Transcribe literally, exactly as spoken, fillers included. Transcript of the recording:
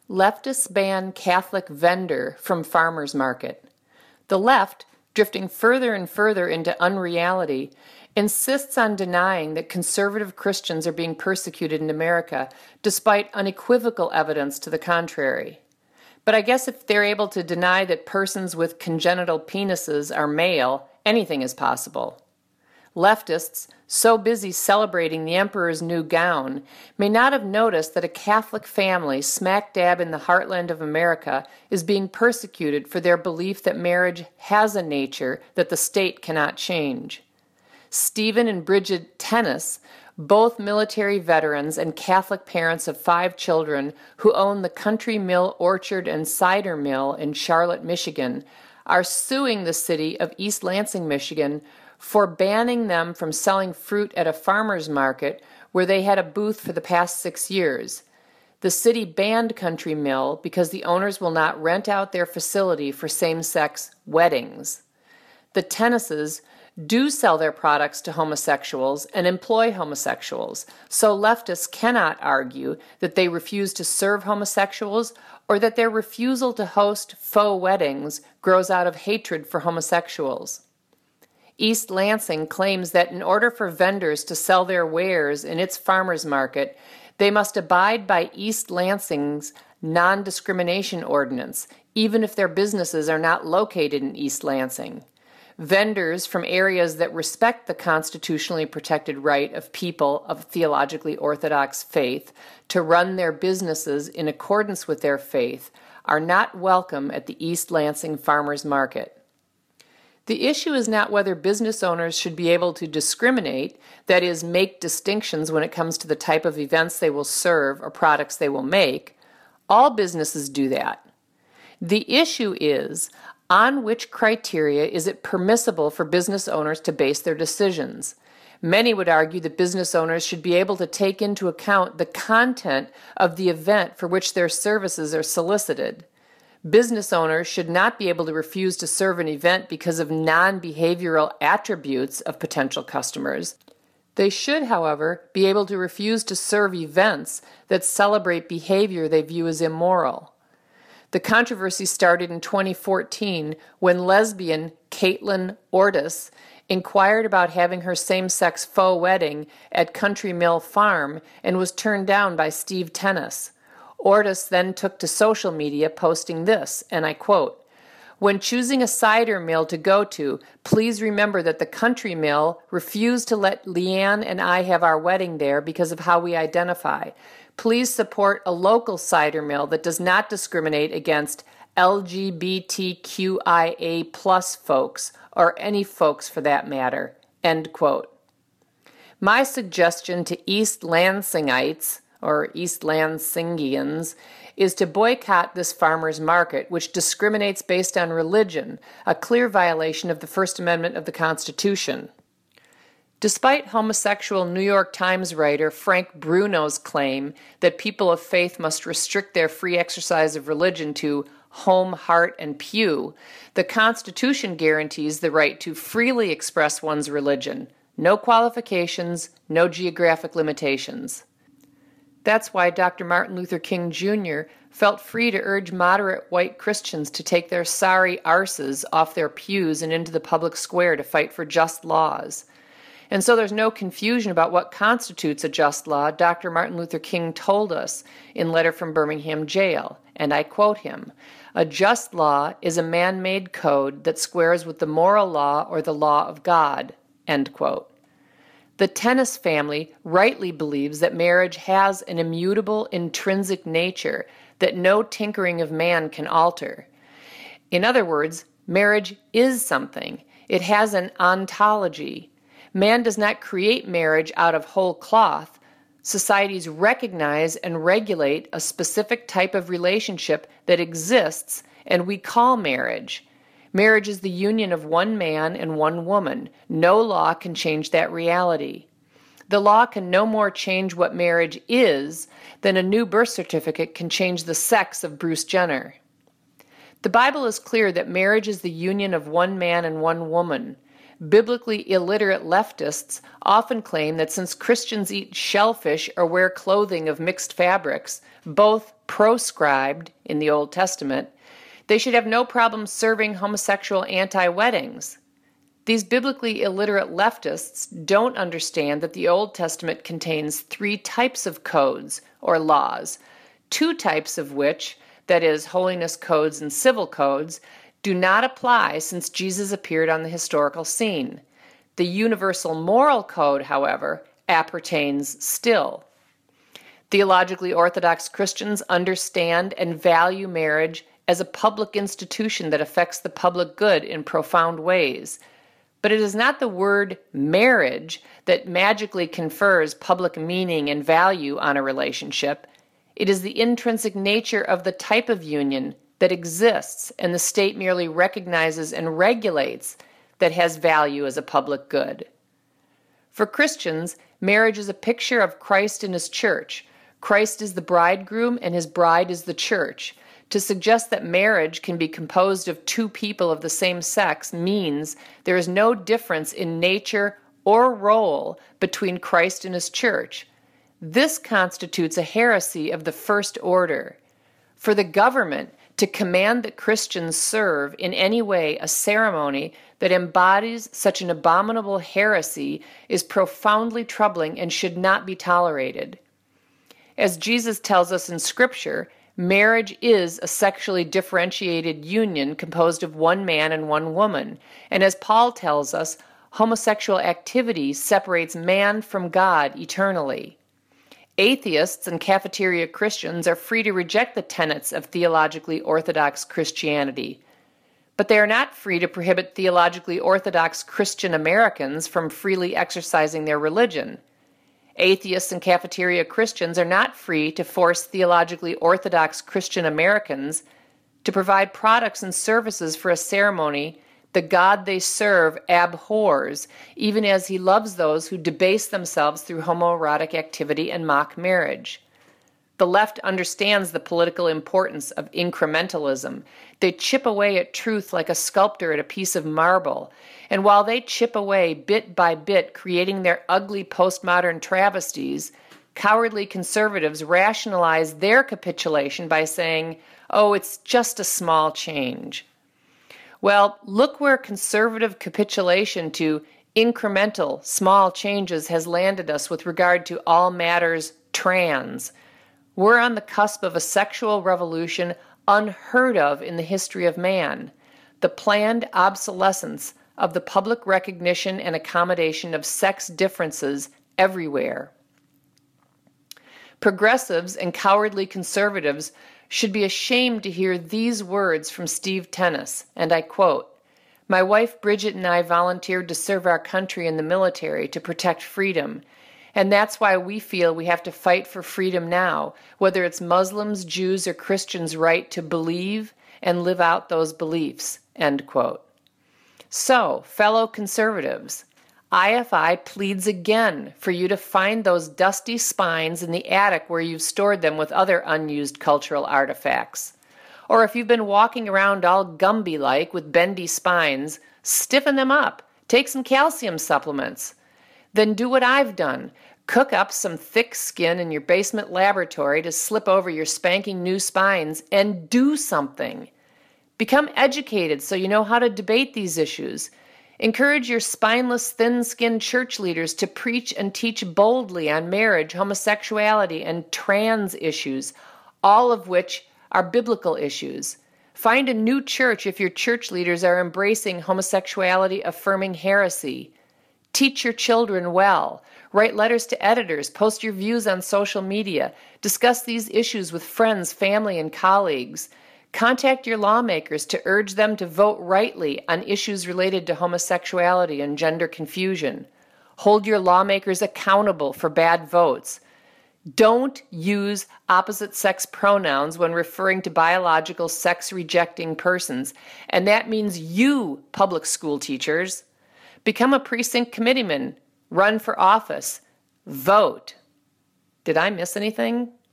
Leftists ban Catholic vendor from farmers market. The left, drifting further and further into unreality, insists on denying that conservative Christians are being persecuted in America, despite unequivocal evidence to the contrary. But I guess if they're able to deny that persons with congenital penises are male, anything is possible. Leftists, so busy celebrating the emperor's new gown, may not have noticed that a Catholic family smack dab in the heartland of America is being persecuted for their belief that marriage has a nature that the state cannot change. Stephen and Bridget Tennis, both military veterans and Catholic parents of five children who own the Country Mill Orchard and Cider Mill in Charlotte, Michigan, are suing the city of East Lansing, Michigan, for banning them from selling fruit at a farmer's market where they had a booth for the past six years. The city banned Country Mill because the owners will not rent out their facility for same-sex weddings. The Tennises do sell their products to homosexuals and employ homosexuals, so leftists cannot argue that they refuse to serve homosexuals or that their refusal to host faux weddings grows out of hatred for homosexuals. East Lansing claims that in order for vendors to sell their wares in its farmers market, they must abide by East Lansing's non-discrimination ordinance, even if their businesses are not located in East Lansing. Vendors from areas that respect the constitutionally protected right of people of theologically orthodox faith to run their businesses in accordance with their faith are not welcome at the East Lansing Farmers Market. The issue is not whether business owners should be able to discriminate, that is, make distinctions when it comes to the type of events they will serve or products they will make. All businesses do that. The issue is, on which criteria is it permissible for business owners to base their decisions? Many would argue that business owners should be able to take into account the content of the event for which their services are solicited. Business owners should not be able to refuse to serve an event because of non-behavioral attributes of potential customers. They should, however, be able to refuse to serve events that celebrate behavior they view as immoral. The controversy started in twenty fourteen when lesbian Caitlin Ortis inquired about having her same-sex faux wedding at Country Mill Farm and was turned down by Steve Tennis. Ortis then took to social media posting this, and I quote, "When choosing a cider mill to go to, please remember that the Country Mill refused to let Leanne and I have our wedding there because of how we identify. Please support a local cider mill that does not discriminate against L G B T Q I A plus folks, or any folks for that matter." End quote. My suggestion to East Lansingites, or East Lansingians, is to boycott this farmer's market, which discriminates based on religion, a clear violation of the First Amendment of the Constitution. Despite homosexual New York Times writer Frank Bruno's claim that people of faith must restrict their free exercise of religion to home, heart, and pew, the Constitution guarantees the right to freely express one's religion. No qualifications, no geographic limitations. That's why Doctor Martin Luther King Junior felt free to urge moderate white Christians to take their sorry arses off their pews and into the public square to fight for just laws. And so there's no confusion about what constitutes a just law. Doctor Martin Luther King told us in Letter from Birmingham Jail, and I quote him, "A just law is a man-made code that squares with the moral law or the law of God." End quote. The Tennis family rightly believes that marriage has an immutable, intrinsic nature that no tinkering of man can alter. In other words, marriage is something. It has an ontology. Man does not create marriage out of whole cloth. Societies recognize and regulate a specific type of relationship that exists, and we call marriage. Marriage is the union of one man and one woman. No law can change that reality. The law can no more change what marriage is than a new birth certificate can change the sex of Bruce Jenner. The Bible is clear that marriage is the union of one man and one woman. biblically illiterate leftists often claim that since Christians eat shellfish or wear clothing of mixed fabrics, both proscribed in the Old Testament, they should have no problem serving homosexual anti-weddings. These biblically illiterate leftists don't understand that the Old Testament contains three types of codes or laws, two types of which, that is, holiness codes and civil codes, do not apply since Jesus appeared on the historical scene. The universal moral code, however, appertains still. Theologically orthodox Christians understand and value marriage as a public institution that affects the public good in profound ways. But it is not the word marriage that magically confers public meaning and value on a relationship. It is the intrinsic nature of the type of union that exists and the state merely recognizes and regulates that has value as a public good. For Christians, marriage is a picture of Christ and his church. Christ is the bridegroom and his bride is the church. To suggest that marriage can be composed of two people of the same sex means there is no difference in nature or role between Christ and his church. This constitutes a heresy of the first order. For the government to command that Christians serve in any way a ceremony that embodies such an abominable heresy is profoundly troubling and should not be tolerated. As Jesus tells us in Scripture, marriage is a sexually differentiated union composed of one man and one woman, and as Paul tells us, homosexual activity separates man from God eternally. Atheists and cafeteria Christians are free to reject the tenets of theologically orthodox Christianity, but they are not free to prohibit theologically orthodox Christian Americans from freely exercising their religion. Atheists and cafeteria Christians are not free to force theologically orthodox Christian Americans to provide products and services for a ceremony the God they serve abhors, even as he loves those who debase themselves through homoerotic activity and mock marriage. The left understands the political importance of incrementalism. They chip away at truth like a sculptor at a piece of marble. And while they chip away bit by bit, creating their ugly postmodern travesties, cowardly conservatives rationalize their capitulation by saying, oh, it's just a small change. Well, look where conservative capitulation to incremental, small changes has landed us with regard to all matters trans. We're on the cusp of a sexual revolution unheard of in the history of man, the planned obsolescence of the public recognition and accommodation of sex differences everywhere. Progressives and cowardly conservatives should be ashamed to hear these words from Steve Tennis, and I quote, "My wife Bridget and I volunteered to serve our country in the military to protect freedom, and that's why we feel we have to fight for freedom now, whether it's Muslims, Jews, or Christians' right to believe and live out those beliefs," end quote. So, fellow conservatives, I F I pleads again for you to find those dusty spines in the attic where you've stored them with other unused cultural artifacts. Or if you've been walking around all Gumby-like with bendy spines, stiffen them up. Take some calcium supplements. Then do what I've done. Cook up some thick skin in your basement laboratory to slip over your spanking new spines and do something. Become educated so you know how to debate these issues. Encourage your spineless, thin-skinned church leaders to preach and teach boldly on marriage, homosexuality, and trans issues, all of which are biblical issues. Find a new church if your church leaders are embracing homosexuality-affirming heresy. Teach your children well. Write letters to editors. Post your views on social media. Discuss these issues with friends, family, and colleagues. Contact your lawmakers to urge them to vote rightly on issues related to homosexuality and gender confusion. Hold your lawmakers accountable for bad votes. Don't use opposite-sex pronouns when referring to biological sex-rejecting persons, and that means you, public school teachers. Become a precinct committeeman. Run for office. Vote. Did I miss anything?